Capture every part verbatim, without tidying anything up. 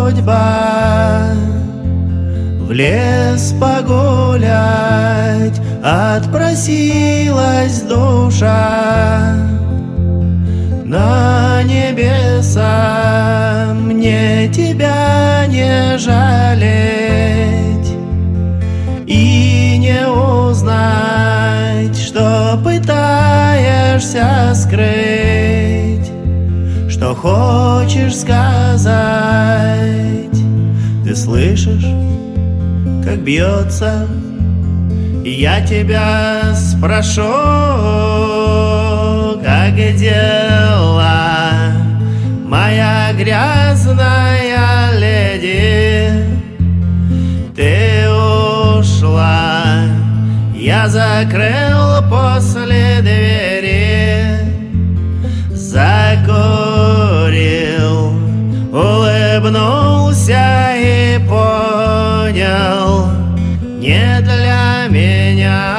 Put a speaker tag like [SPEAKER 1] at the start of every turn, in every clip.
[SPEAKER 1] судьба в лес погулять отпросилась душа на небеса. Мне тебя не жалеть и не узнать, что пытаешься скрыть, что хочешь сказать. Ты слышишь, как бьется, и я тебя спрошу, как дела, моя грязная леди? Ты ушла, я закрыл после двери, закурил, улыбнулся и понял, не для меня.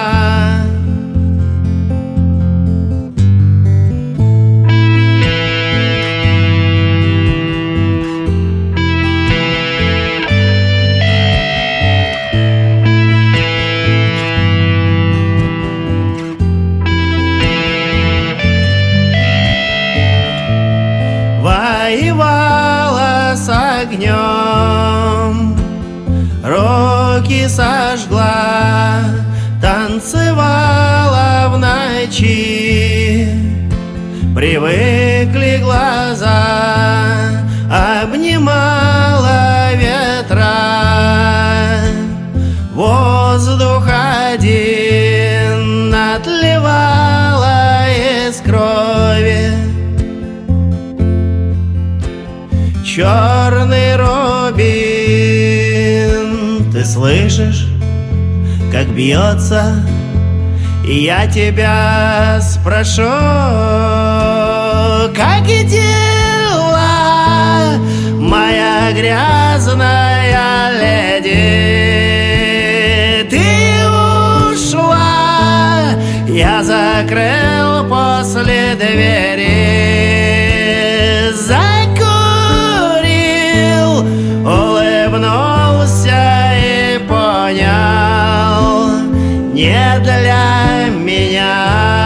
[SPEAKER 1] Воевала с огнем, руки сожгла, танцевала в ночи, привыкли глаза, обнимала ветра, воздух один отливала из крови. Черный рубин, ты слышишь, как бьется, и я тебя спрошу, как дела, моя грязная леди? Ты ушла, я закрыл после двери, закурил, улыбнулся и понял, не для меня.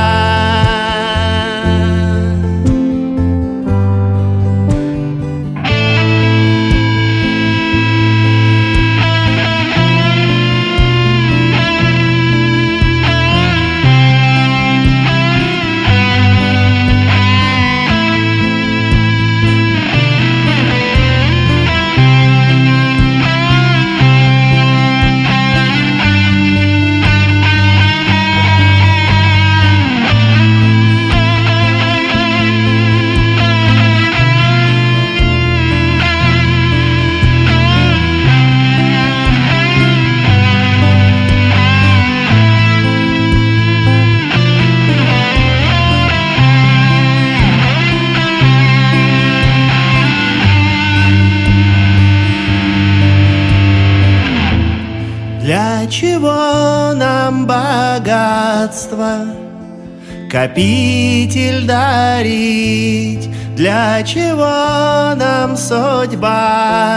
[SPEAKER 1] Для чего нам богатство, копитель дарить? Для чего нам судьба,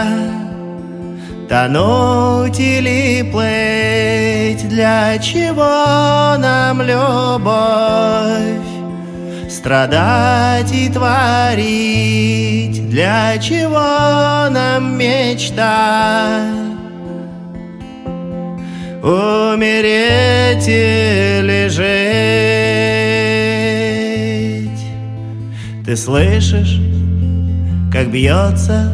[SPEAKER 1] тонуть или плыть? Для чего нам любовь, страдать и творить? Для чего нам мечта, умереть или жить? Ты слышишь, как бьется,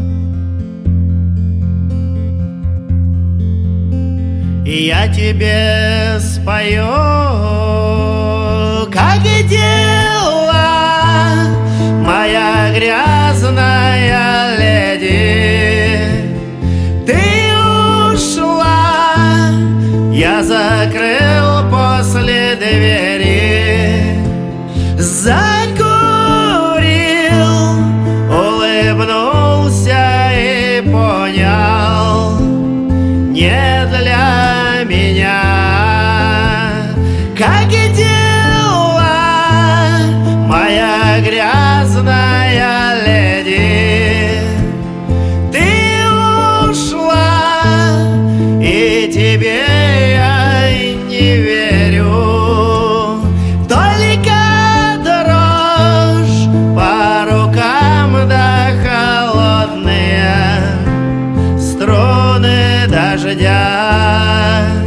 [SPEAKER 1] и я тебе спою, как дела, моя грязная леди? Ты ушла, я закрыл после двери, закурил, улыбнулся и понял, не для меня. Как дела, моя грязная леди? Ты дождя.